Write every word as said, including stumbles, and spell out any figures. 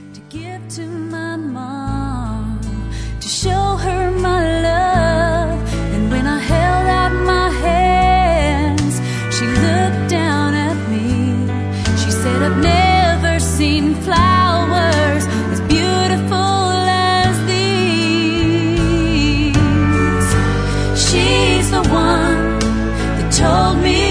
to give to my mom, to show her my love. And when I held out my hands, she looked down at me. She said, I've never seen flowers as beautiful as these. She's the one that told me